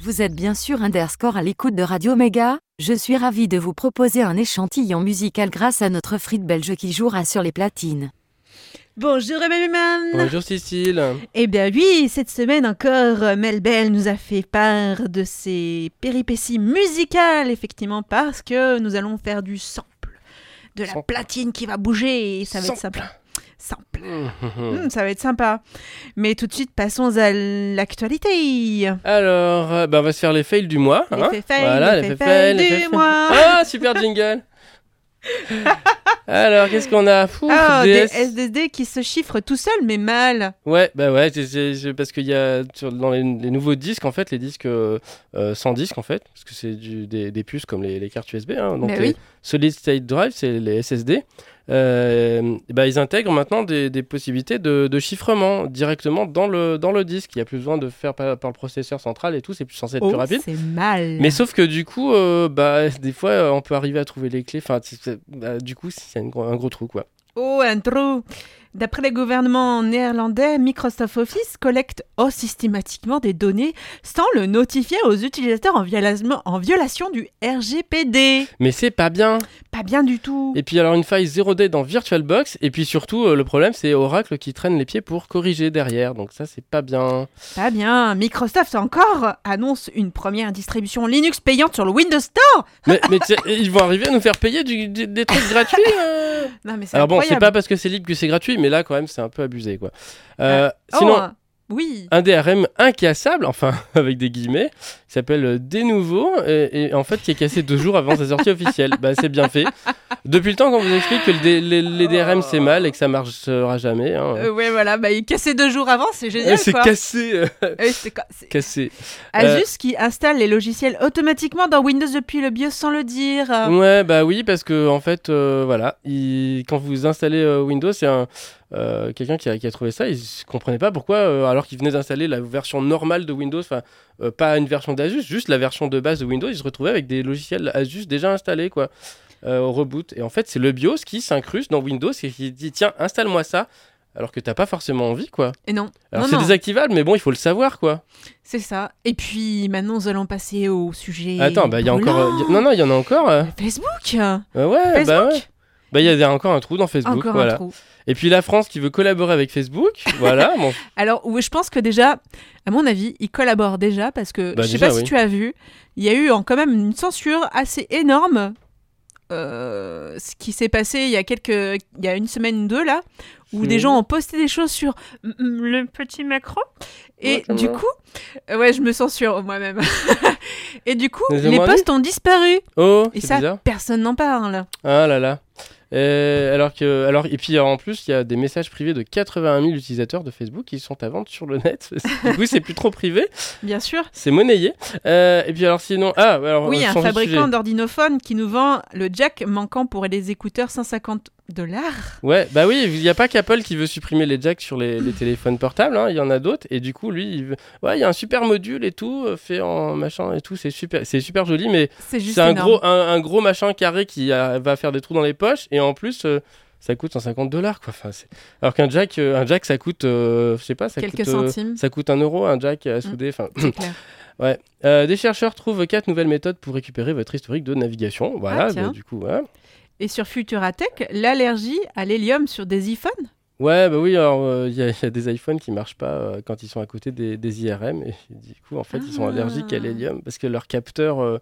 vous êtes bien sûr Underscore à l'écoute de Radio Méga. Je suis ravie de vous proposer un échantillon musical grâce à notre frite belge qui jouera sur les platines. Bonjour Emmanuel. Bonjour Cécile. Eh bien oui, cette semaine encore, Mel Bell nous a fait part de ses péripéties musicales, effectivement, parce que nous allons faire du sample. De la platine qui va bouger et ça va être sympa. Sample. Ça va être sympa. Mais tout de suite, passons à l'actualité. Alors, on va se faire les fails du mois. Les fails du mois. Ah, super jingle. Alors, qu'est-ce qu'on a? Des SSD qui se chiffrent tout seuls, mais mal. Ouais, parce qu'il y a dans les nouveaux disques, en fait, les disques sans disque, en fait, parce que c'est des puces comme les cartes USB. Donc, les Solid State Drive, c'est les SSD. Ils intègrent maintenant des possibilités de chiffrement directement dans le disque. Il n'y a plus besoin de faire par le processeur central et tout, c'est censé être plus rapide. C'est mal. Mais sauf que du coup, des fois, on peut arriver à trouver les clés. Enfin, du coup, c'est un gros trou, quoi. Oh, un trou. D'après le gouvernement néerlandais, Microsoft Office collecte systématiquement des données sans le notifier aux utilisateurs en violation du RGPD. Mais c'est pas bien. Pas bien du tout. Et puis alors une faille 0D dans VirtualBox. Et puis surtout, le problème, c'est Oracle qui traîne les pieds pour corriger derrière. Donc ça, c'est pas bien. Pas bien. Microsoft encore annonce une première distribution Linux payante sur le Windows Store. mais ils vont arriver à nous faire payer des trucs gratuits Non, mais c'est alors incroyable. Bon, c'est pas parce que c'est libre que c'est gratuit, mais là quand même c'est un peu abusé, quoi. Sinon, oui. un DRM incassable, enfin avec des guillemets, qui s'appelle Denouveau et en fait qui est cassé 2 jours avant sa sortie officielle. C'est bien fait. Depuis le temps qu'on vous explique que les DRM c'est mal et que ça marchera jamais. Ouais, voilà, il est cassé 2 jours avant, c'est génial. C'est quoi. cassé. C'est cassé. Asus qui installe les logiciels automatiquement dans Windows depuis le BIOS sans le dire. Ouais, oui, parce que en fait, quand vous installez Windows, c'est quelqu'un qui a trouvé ça, il ne comprenait pas pourquoi, alors qu'il venait d'installer la version normale de Windows, pas une version d'Asus, juste la version de base de Windows, il se retrouvait avec des logiciels Asus déjà installés, quoi, au reboot. Et en fait, c'est le BIOS qui s'incruste dans Windows et qui dit tiens, installe-moi ça, alors que t'as pas forcément envie, quoi. Et non. Alors c'est désactivable, mais bon, il faut le savoir, quoi. C'est ça. Et puis maintenant, nous allons passer au sujet. Attends, il y a encore. Il y en a encore. Facebook. Ouais. Il y a encore un trou dans Facebook. Encore voilà. un trou. Et puis la France qui veut collaborer avec Facebook, voilà. Bon. Alors, je pense que déjà, à mon avis, ils collaborent déjà parce que, je sais pas si tu as vu, il y a eu quand même une censure assez énorme. Ce qui s'est passé il y a une semaine ou 2 là, où des gens ont posté des choses sur le petit Macron. Et du coup, je me censure moi-même. Et du coup, les posts ont disparu. Et ça, bizarre. Personne n'en parle. Ah là là. Et puis en plus, il y a des messages privés de 81 000 utilisateurs de Facebook qui sont à vendre sur le net. Du coup, c'est plus trop privé. Bien sûr. C'est monnayé. Et puis alors sinon... oui, un fabricant d'ordinophones qui nous vend le jack manquant pour les écouteurs $150. Ouais, oui, il n'y a pas qu'Apple qui veut supprimer les jacks sur les téléphones portables, il y en a d'autres. Et du coup, lui, il y a un super module et tout, fait en machin et tout. C'est super joli, mais c'est un gros machin carré qui va faire des trous dans les poches. Et en plus, ça coûte $150, quoi. Alors qu'un jack, ça coûte, je sais pas, quelques centimes. Ça coûte €1, un jack à souder. C'est clair. Ouais. Des chercheurs trouvent 4 nouvelles méthodes pour récupérer votre historique de navigation. Voilà, du coup, voilà. Et sur Futuratech, l'allergie à l'hélium sur des iPhones ? Ouais, oui, alors il y a des iPhones qui marchent pas quand ils sont à côté des IRM et du coup en fait ils sont allergiques à l'hélium parce que leurs capteurs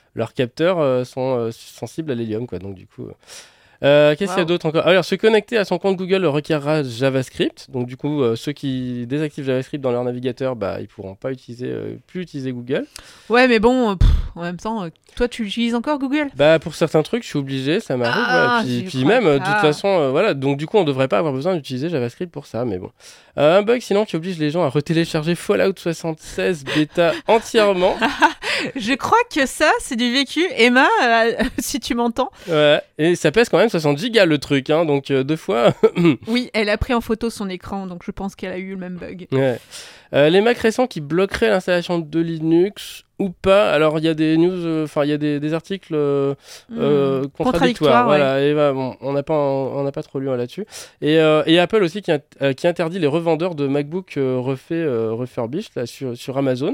sont sensibles à l'hélium, quoi. Donc du coup qu'est-ce qu'il y a d'autre encore? Alors, se connecter à son compte Google requerra JavaScript. Donc du coup, ceux qui désactivent JavaScript dans leur navigateur, ils pourront pas plus utiliser Google. Ouais, mais bon, en même temps, toi, tu utilises encore Google? Pour certains trucs, je suis obligé, ça m'arrive. Puis même, de toute façon, voilà. Donc du coup, on devrait pas avoir besoin d'utiliser JavaScript pour ça, mais bon. Un bug sinon qui oblige les gens à retélécharger Fallout 76 bêta entièrement. Je crois que ça, c'est du vécu. Emma, si tu m'entends. Ouais, et ça pèse quand même 60 gigas le truc, donc 2 fois. Oui, elle a pris en photo son écran, donc je pense qu'elle a eu le même bug. Ouais. Les Mac récents qui bloqueraient l'installation de Linux ou pas. Alors il y a des news, il y a des articles contradictoires. Voilà, et on n'a pas trop lu là-dessus. Et Apple aussi qui interdit les revendeurs de MacBook refurbished là, sur Amazon.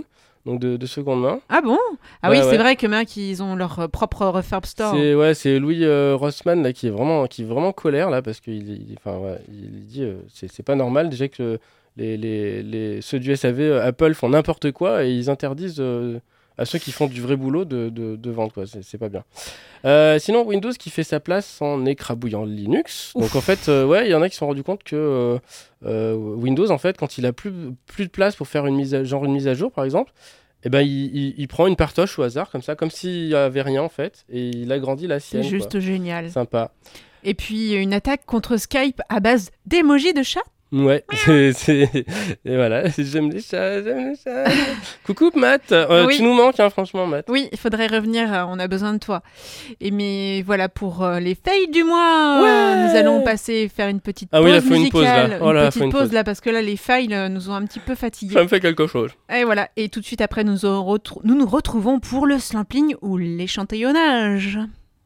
donc de seconde main. Ah bon? Ah oui, c'est vrai que Mac, ils ont leur propre refurb store. C'est Louis Rossmann là, qui est vraiment colère là, parce qu'il dit c'est pas normal déjà que ceux du SAV Apple font n'importe quoi et ils interdisent à ceux qui font du vrai boulot de vendre, quoi. C'est pas bien. Sinon, Windows qui fait sa place en écrabouillant Linux. Ouf. Donc en fait, il y en a qui se sont rendus compte que Windows, en fait, quand il a plus de place pour faire une mise à jour, par exemple, eh ben, il prend une partoche au hasard, comme ça, comme s'il n'y avait rien, en fait, et il agrandit la sienne. C'est juste génial. Sympa. Et puis, une attaque contre Skype à base d'emoji de chat. Ouais, et voilà, j'aime les chats. Coucou Matt, tu nous manques, hein, franchement, Matt. Oui, il faudrait revenir, on a besoin de toi. Mais voilà, pour les fails du mois, nous allons faire une petite pause musicale. Une pause là, parce que là, les fails nous ont un petit peu fatigués. Ça me fait quelque chose. Et voilà, et tout de suite après, nous nous retrouvons pour le sampling ou l'échantillonnage.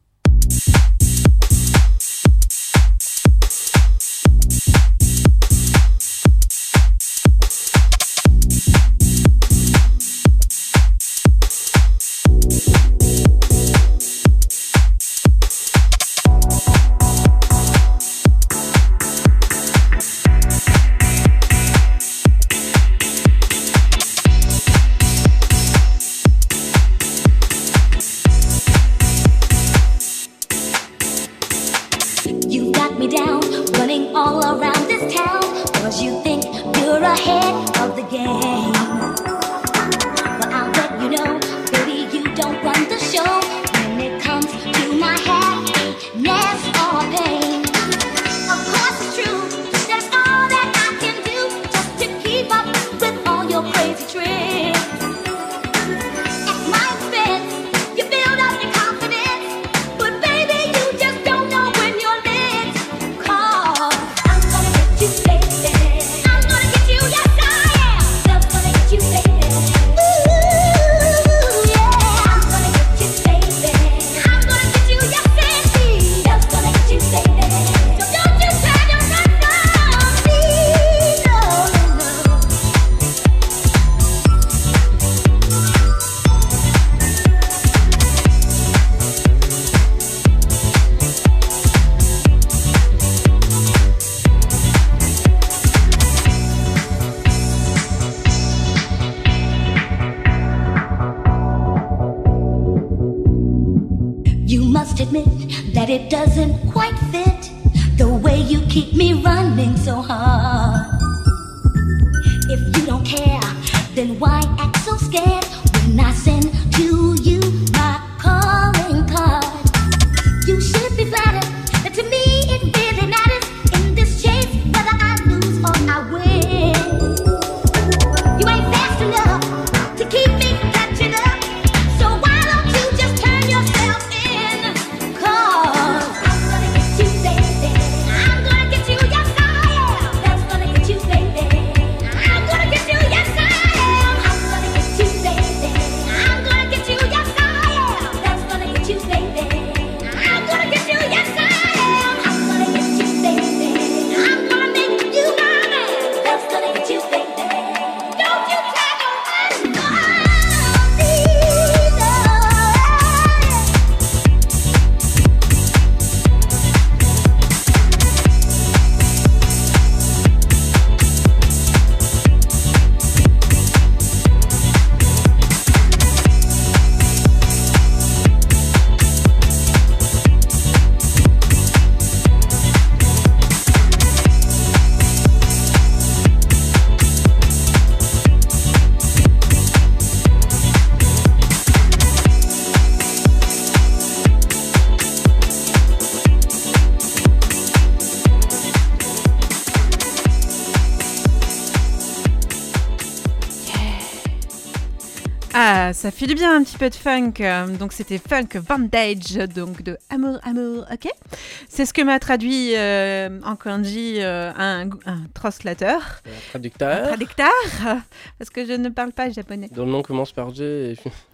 Ah, ça fait du bien un petit peu de funk. Donc c'était Funk Vantage, donc de Amour, ok. C'est ce que m'a traduit en kanji un translateur. Un traducteur, parce que je ne parle pas japonais. Dont le nom commence par J.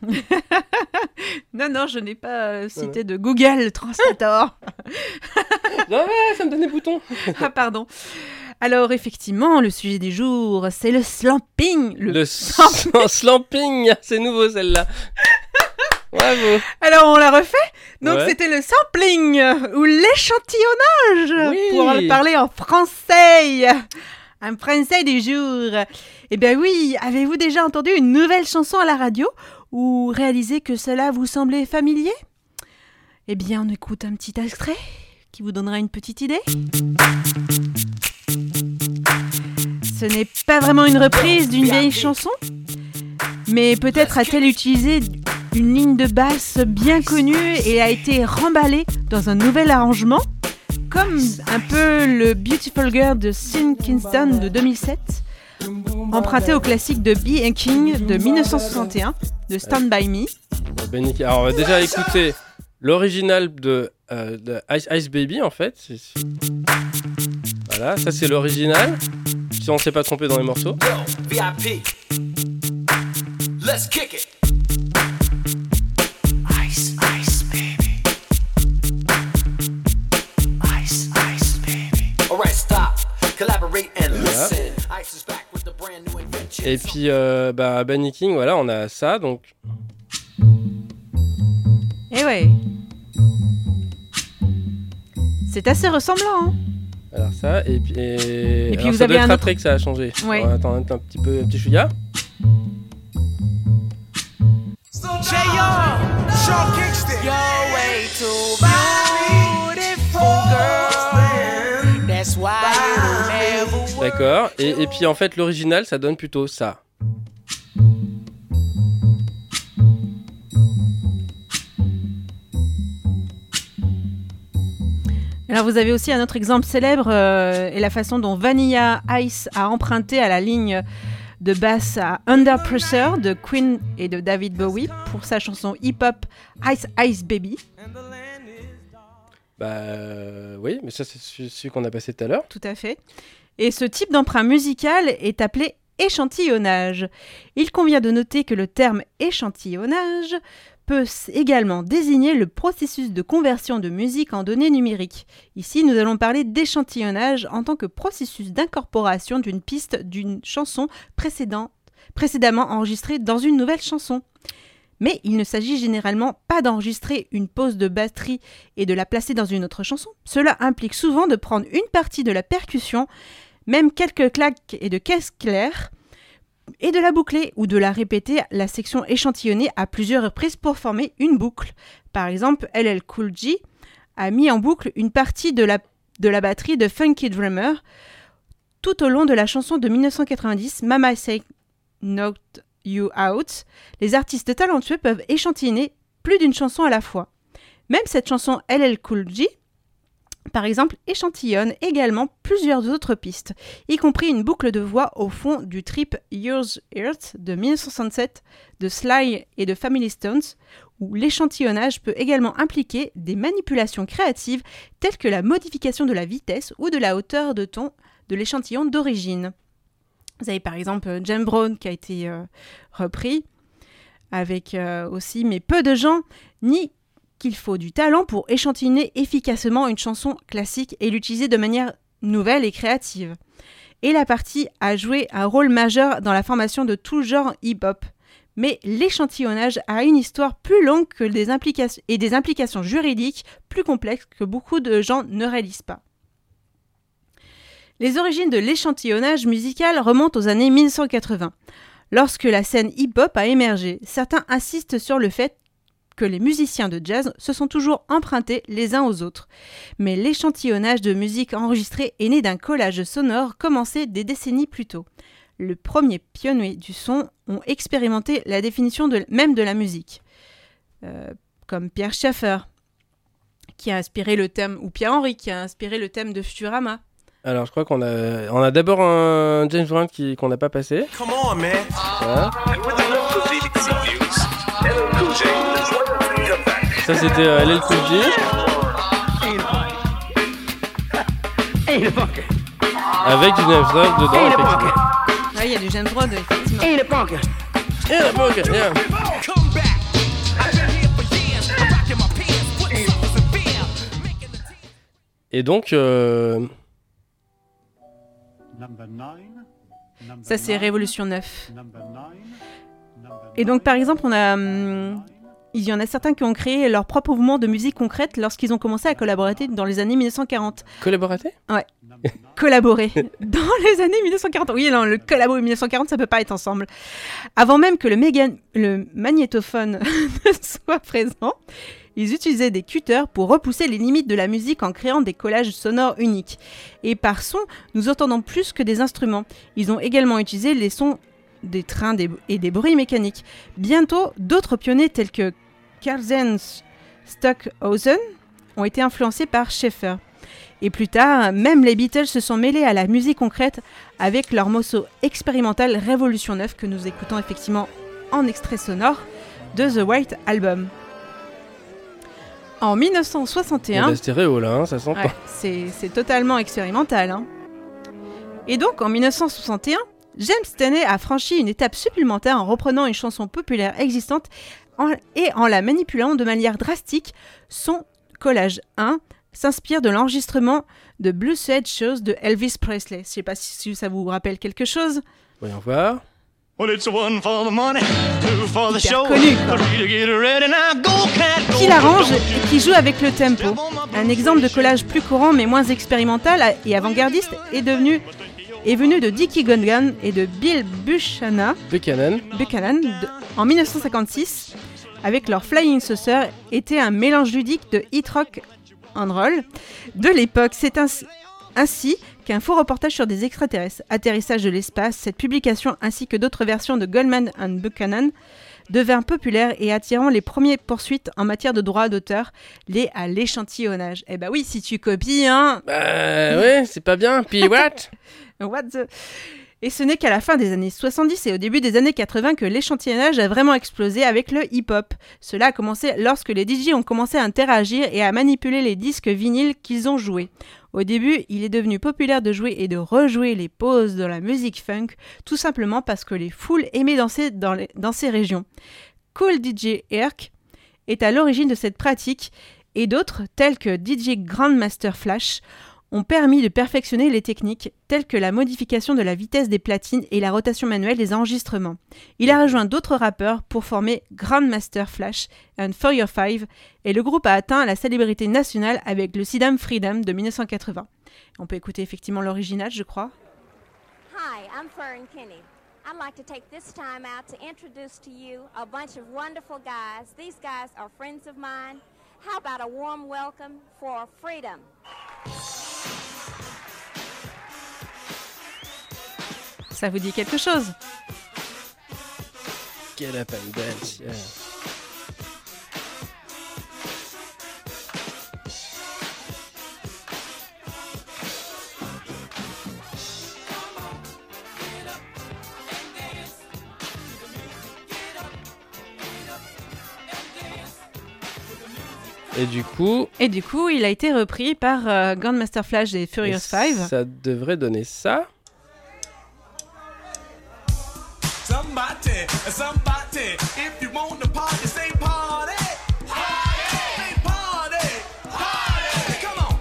Non, je n'ai pas cité de Google Translator. Ouais, ça me donne des boutons. Ah, pardon. Alors effectivement, le sujet du jour, c'est le slamping. Slamping, c'est nouveau celle-là. Bravo. Alors on l'a refait. Donc c'était le sampling ou l'échantillonnage pour parler en français. Un français du jour. Eh bien oui, avez-vous déjà entendu une nouvelle chanson à la radio ou réalisé que cela vous semblait familier ? Eh bien on écoute un petit extrait qui vous donnera une petite idée. Ce n'est pas vraiment une reprise d'une vieille chanson, mais peut-être a-t-elle utilisé une ligne de basse bien connue et a été remballée dans un nouvel arrangement, comme un peu le Beautiful Girl de Sean Kingston de 2007, emprunté au classique de B & King de 1961, de Stand By Me. Alors on va déjà écouter l'original de Ice Ice Baby en fait. Voilà, ça c'est l'original. Si on ne s'est pas trompé dans les morceaux. VIP. Let's kick it. Ice Ice Baby. Ice Ice Baby. Alright, stop. Collaborate and listen. Ice is back with the brand new invention. Et puis Benny King, voilà, on a ça donc. Eh ouais. C'est assez ressemblant, hein. Alors ça, et puis alors vous ça avez doit être un après que ça a changé. Ouais. Attends, un petit chouïa. D'accord, et puis en fait l'original ça donne plutôt ça. Alors vous avez aussi un autre exemple célèbre et la façon dont Vanilla Ice a emprunté à la ligne de basse à Under Pressure de Queen et de David Bowie pour sa chanson hip-hop Ice Ice Baby. Oui, mais ça c'est celui qu'on a passé tout à l'heure. Tout à fait. Et ce type d'emprunt musical est appelé échantillonnage. Il convient de noter que le terme échantillonnage peut également désigner le processus de conversion de musique en données numériques. Ici, nous allons parler d'échantillonnage en tant que processus d'incorporation d'une piste d'une chanson précédemment enregistrée dans une nouvelle chanson. Mais il ne s'agit généralement pas d'enregistrer une pause de batterie et de la placer dans une autre chanson. Cela implique souvent de prendre une partie de la percussion, même quelques claques et de caisse claire, et de la boucler ou de la répéter la section échantillonnée à plusieurs reprises pour former une boucle. Par exemple, LL Cool J a mis en boucle une partie de la batterie de Funky Drummer tout au long de la chanson de 1990 Mama Say Knocked You Out. Les artistes talentueux peuvent échantillonner plus d'une chanson à la fois. Même cette chanson LL Cool J, par exemple, échantillonne également plusieurs autres pistes, y compris une boucle de voix au fond du trip Yours Earth de 1967 de Sly et de Family Stones, où l'échantillonnage peut également impliquer des manipulations créatives telles que la modification de la vitesse ou de la hauteur de ton de l'échantillon d'origine. Vous avez par exemple James Brown qui a été repris, avec aussi « Mais peu de gens nient qu'il faut du talent pour échantillonner efficacement une chanson classique et l'utiliser de manière nouvelle et créative. » Et la partie a joué un rôle majeur dans la formation de tout genre hip-hop. Mais l'échantillonnage a une histoire plus longue que des implications juridiques plus complexes que beaucoup de gens ne réalisent pas. Les origines de l'échantillonnage musical remontent aux années 1980. Lorsque la scène hip-hop a émergé, certains insistent sur le fait que les musiciens de jazz se sont toujours empruntés les uns aux autres. Mais l'échantillonnage de musique enregistrée est né d'un collage sonore commencé des décennies plus tôt. Les premiers pionniers du son ont expérimenté la définition même de la musique, comme Pierre Schaeffer, qui a inspiré le thème, ou Pierre Henry, qui a inspiré le thème de Futurama. Alors, je crois qu'on a d'abord un James Brown qu'on n'a pas passé. Come on, man. Voilà. Ça, c'était LL Cool J. Avec du James Brown dedans, effectivement. Ah, il y a du James Brown, effectivement. Yeah. Et donc... Ça, c'est Révolution 9. Et donc, par exemple, il y en a certains qui ont créé leur propre mouvement de musique concrète lorsqu'ils ont commencé à collaborer dans les années 1940. Collaborer ? Ouais. Collaborer dans les années 1940. Oui, non, le collabo et 1940, ça peut pas être ensemble. Avant même que le magnétophone ne soit présent, ils utilisaient des cutters pour repousser les limites de la musique en créant des collages sonores uniques. Et par son, nous entendons plus que des instruments. Ils ont également utilisé les sons des trains et des bruits mécaniques. Bientôt, d'autres pionniers tels que Karl Stockhausen ont été influencés par Schaeffer. Et plus tard, même les Beatles se sont mêlés à la musique concrète avec leur morceau expérimental Révolution 9 que nous écoutons effectivement en extrait sonore de The White Album. En 1961... La stéréo là, ça s'entend. Ouais, c'est totalement expérimental. Hein. Et donc, en 1961, James Stanley a franchi une étape supplémentaire en reprenant une chanson populaire existante et en la manipulant de manière drastique. Son collage 1 s'inspire de l'enregistrement de Blue Suede Shoes de Elvis Presley. Je ne sais pas si ça vous rappelle quelque chose. Voyons voir. Hyper connu, quoi. Qui l'arrange et qui joue avec le tempo. Un exemple de collage plus courant mais moins expérimental et avant-gardiste est venu de Dickie Gungan et de Bill Buchanan en 1956 avec leur Flying Saucer était un mélange ludique de hit rock and roll de l'époque. C'est ainsi qu'un faux reportage sur des extraterrestres, atterrissage de l'espace, cette publication ainsi que d'autres versions de Goldman & Buchanan devint populaire et attirant les premières poursuites en matière de droits d'auteur liées à l'échantillonnage. Eh bah oui, si tu copies, hein... ouais, c'est pas bien, puis what? Et ce n'est qu'à la fin des années 70 et au début des années 80 que l'échantillonnage a vraiment explosé avec le hip-hop. Cela a commencé lorsque les DJ ont commencé à interagir et à manipuler les disques vinyles qu'ils ont joués. Au début, il est devenu populaire de jouer et de rejouer les pauses de la musique funk, tout simplement parce que les foules aimaient danser dans ces régions. Cool DJ Herc est à l'origine de cette pratique et d'autres, tels que DJ Grandmaster Flash, ont permis de perfectionner les techniques telles que la modification de la vitesse des platines et la rotation manuelle des enregistrements. Il a rejoint d'autres rappeurs pour former Grandmaster Flash and For Your Five et le groupe a atteint la célébrité nationale avec le Sidam Freedom de 1980. On peut écouter effectivement l'original, je crois. Hi, I'm Fern Kinney. I'd like to take this time out to introduce to you a bunch of wonderful guys. These guys are friends of mine. How about a warm welcome for Freedom? Ça vous dit quelque chose? Get up and dance, yeah. Et du coup, il a été repris par Grandmaster Flash et Furious Five. Ça devrait donner ça. Somebody, if you want to party, say party. Party, say party. Party, come on.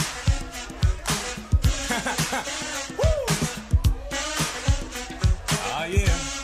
Woo. Ah yeah.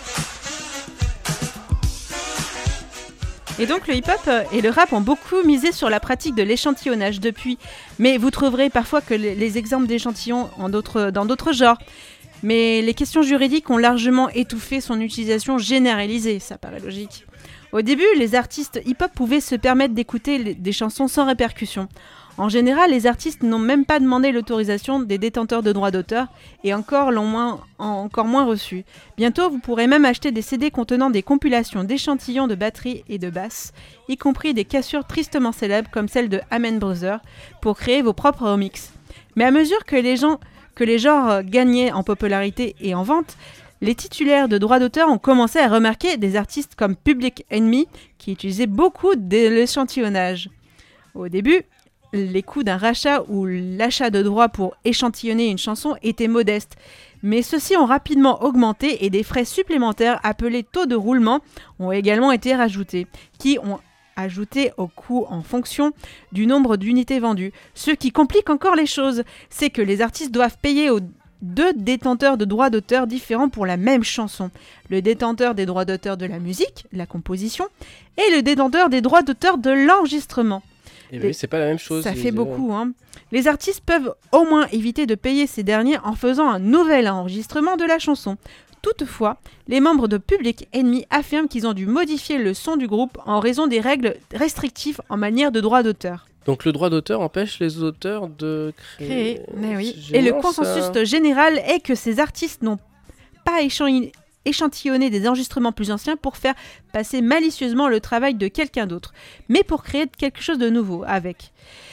Et donc le hip-hop et le rap ont beaucoup misé sur la pratique de l'échantillonnage depuis. Mais vous trouverez parfois que les exemples d'échantillons dans d'autres genres. Mais les questions juridiques ont largement étouffé son utilisation généralisée, ça paraît logique. Au début, les artistes hip-hop pouvaient se permettre d'écouter des chansons sans répercussion. En général, les artistes n'ont même pas demandé l'autorisation des détenteurs de droits d'auteur et encore moins reçu. Bientôt, vous pourrez même acheter des CD contenant des compilations d'échantillons de batterie et de basse, y compris des cassures tristement célèbres comme celle de Amen Brothers, pour créer vos propres remixes. Mais à mesure que les genres gagnaient en popularité et en vente, les titulaires de droits d'auteur ont commencé à remarquer des artistes comme Public Enemy qui utilisaient beaucoup de l'échantillonnage. Au début, les coûts d'un rachat ou l'achat de droits pour échantillonner une chanson étaient modestes, mais ceux-ci ont rapidement augmenté et des frais supplémentaires appelés taux de roulement ont également été rajoutés, qui ont ajouté au coût en fonction du nombre d'unités vendues. Ce qui complique encore les choses, c'est que les artistes doivent payer deux détenteurs de droits d'auteur différents pour la même chanson. Le détenteur des droits d'auteur de la musique, la composition, et le détenteur des droits d'auteur de l'enregistrement. Et oui, c'est pas la même chose. Ça fait beaucoup, hein. Les artistes peuvent au moins éviter de payer ces derniers en faisant un nouvel enregistrement de la chanson. Toutefois, les membres de Public Enemy affirment qu'ils ont dû modifier le son du groupe en raison des règles restrictives en matière de droits d'auteur. Donc le droit d'auteur empêche les auteurs de créer. Mais oui. Et le consensus général est que ces artistes n'ont pas échantillonné des enregistrements plus anciens pour faire passer malicieusement le travail de quelqu'un d'autre, mais pour créer quelque chose de nouveau avec.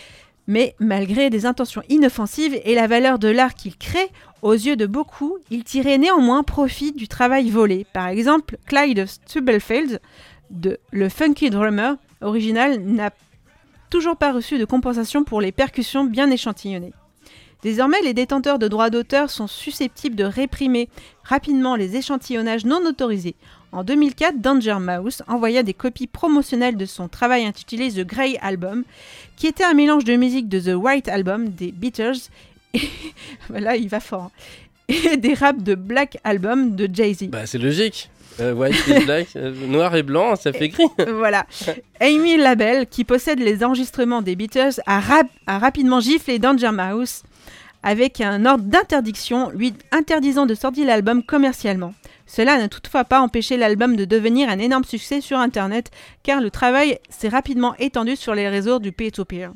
Mais malgré des intentions inoffensives et la valeur de l'art qu'ils créent, aux yeux de beaucoup, ils tiraient néanmoins profit du travail volé. Par exemple, Clyde Stubblefield, le funky drummer original, n'a toujours pas reçu de compensation pour les percussions bien échantillonnées. Désormais, les détenteurs de droits d'auteur sont susceptibles de réprimer rapidement les échantillonnages non autorisés. En 2004, Danger Mouse envoya des copies promotionnelles de son travail intitulé The Grey Album, qui était un mélange de musique de The White Album des Beatles, et là il va fort, et des raps de Black Album de Jay-Z. Bah c'est logique. White et black, noir et blanc, ça fait gris. Voilà. Amy Labelle, qui possède les enregistrements des Beatles, a rapidement giflé Danger Mouse avec un ordre d'interdiction lui interdisant de sortir l'album commercialement. Cela n'a toutefois pas empêché l'album de devenir un énorme succès sur Internet, car le travail s'est rapidement étendu sur les réseaux du peer-to-peer.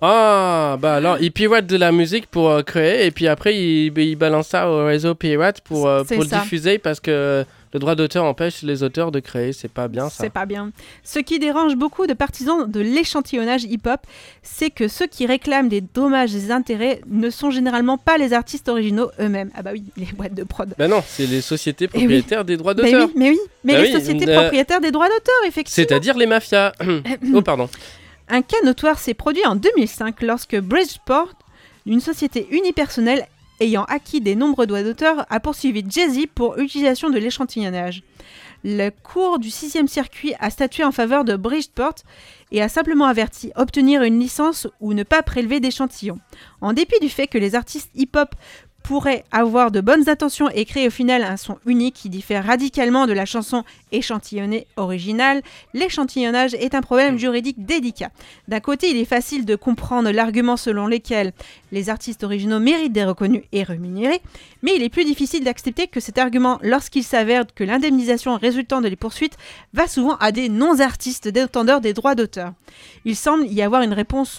Ah, bah alors, il pirate de la musique pour créer, et puis après, il balance ça au réseau pirate pour le diffuser, parce que le droit d'auteur empêche les auteurs de créer. C'est pas bien, ça. C'est pas bien. Ce qui dérange beaucoup de partisans de l'échantillonnage hip-hop, c'est que ceux qui réclament des dommages et des intérêts ne sont généralement pas les artistes originaux eux-mêmes. Ah bah oui, les boîtes de prod. Bah non, c'est les sociétés propriétaires des droits d'auteur. Mais les sociétés propriétaires des droits d'auteur, effectivement. C'est-à-dire les mafias. Oh, pardon. Un cas notoire s'est produit en 2005 lorsque Bridgeport, une société unipersonnelle ayant acquis des nombreux droits d'auteur, a poursuivi Jay-Z pour utilisation de l'échantillonnage. La Cour du 6e circuit a statué en faveur de Bridgeport et a simplement averti obtenir une licence ou ne pas prélever d'échantillons. En dépit du fait que les artistes hip-hop pourraient avoir de bonnes intentions et créer au final un son unique qui diffère radicalement de la chanson échantillonnée originale, l'échantillonnage est un problème juridique délicat. D'un côté, il est facile de comprendre l'argument selon lequel les artistes originaux méritent d'être reconnus et rémunérés, mais il est plus difficile d'accepter que cet argument, lorsqu'il s'avère que l'indemnisation résultant de les poursuites va souvent à des non-artistes détenteurs des droits d'auteur. Il semble y avoir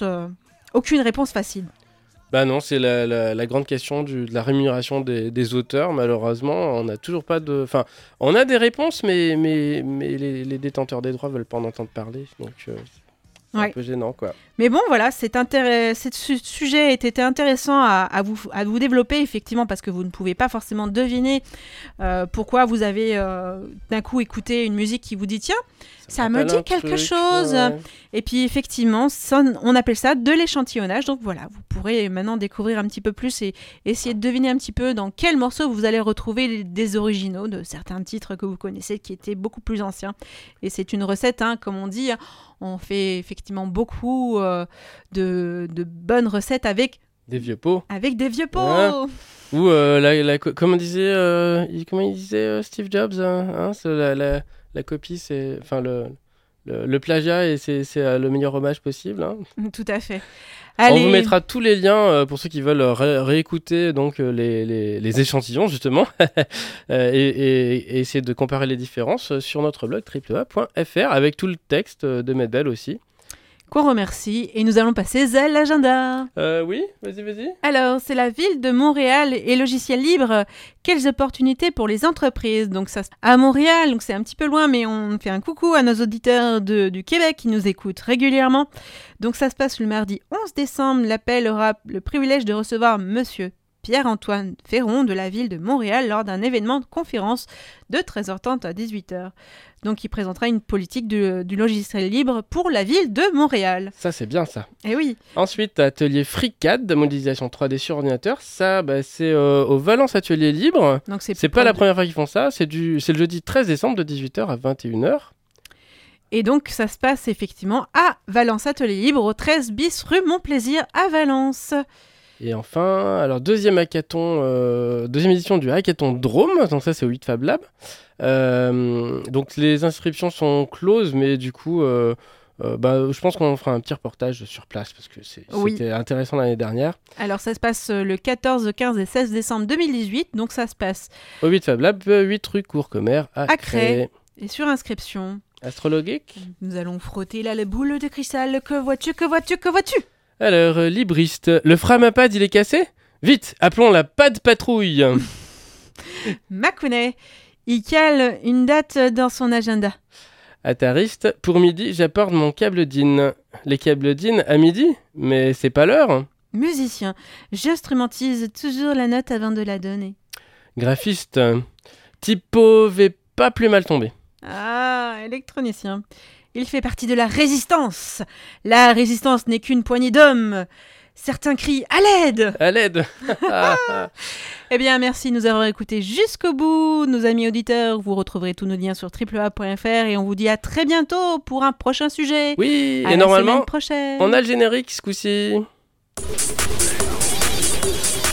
aucune réponse facile. Bah non, c'est la grande question de la rémunération des auteurs. Malheureusement, on n'a toujours pas de... Enfin, on a des réponses, mais les détenteurs des droits veulent pas en entendre parler. Donc, c'est un peu gênant, quoi. Mais bon, voilà, ce sujet était intéressant à vous développer, effectivement, parce que vous ne pouvez pas forcément deviner pourquoi vous avez d'un coup écouté une musique qui vous dit « Tiens, ça me dit quelque chose ouais. !» Et puis, effectivement, on appelle ça de l'échantillonnage. Donc voilà, vous pourrez maintenant découvrir un petit peu plus et essayer de deviner un petit peu dans quel morceau vous allez retrouver des originaux de certains titres que vous connaissez qui étaient beaucoup plus anciens. Et c'est une recette, hein, comme on dit, on fait effectivement beaucoup de bonnes recettes avec des vieux pots. Avec des vieux pots. Ouais. Ou comment il disait Steve Jobs, hein, la copie, c'est enfin le plagiat et c'est le meilleur hommage possible. Hein. Tout à fait. Allez. On vous mettra tous les liens pour ceux qui veulent réécouter donc les échantillons justement et essayer de comparer les différences sur notre blog www.fr avec tout le texte de Medbel aussi. Qu'on remercie et nous allons passer à l'agenda. Oui, vas-y. Alors, c'est la ville de Montréal et logiciel libre. Quelles opportunités pour les entreprises. Donc ça à Montréal, donc c'est un petit peu loin, mais on fait un coucou à nos auditeurs du Québec qui nous écoutent régulièrement. Donc ça se passe le mardi 11 décembre. L'appel aura le privilège de recevoir Monsieur Pierre-Antoine Ferron de la ville de Montréal lors d'un événement de conférence de 13h30 à 18h. Donc il présentera une politique du logiciel libre pour la ville de Montréal. Ça c'est bien ça. Eh oui. Ensuite, atelier FreeCAD de modélisation 3D sur ordinateur. Ça c'est au Valence Atelier Libre. Donc c'est pas la première fois qu'ils font ça. C'est le jeudi 13 décembre de 18h à 21h. Et donc ça se passe effectivement à Valence Atelier Libre au 13 bis rue Montplaisir à Valence. Et enfin, alors deuxième édition du Hackathon Drôme, donc ça c'est au 8 Fab Lab. Donc les inscriptions sont closes, mais du coup, je pense qu'on fera un petit reportage sur place parce que c'était intéressant l'année dernière. Alors ça se passe le 14, 15 et 16 décembre 2018, donc ça se passe au 8 Fab Lab, 8 rue Courcomer à Cré. Et sur inscription, Astrologique. Nous allons frotter là la boule de cristal. Que vois-tu, que vois-tu, que vois-tu? Alors, libriste, le Framapad il est cassé? Vite, appelons la Pad Patrouille. Makounet, il cale une date dans son agenda. Attariste, pour midi, j'apporte mon câble DIN. Les câbles DIN à midi? Mais c'est pas l'heure. Musicien, j'instrumentise toujours la note avant de la donner. Graphiste, typo vais pas plus mal tomber. Ah, électronicien. Il fait partie de la résistance. La résistance n'est qu'une poignée d'hommes. Certains crient « À l'aide !» À l'aide. Eh bien, merci de nous avoir écoutés jusqu'au bout. Nos amis auditeurs, vous retrouverez tous nos liens sur www.fr et on vous dit à très bientôt pour un prochain sujet. Oui, à et la normalement, semaine prochaine. on a le générique ce coup-ci.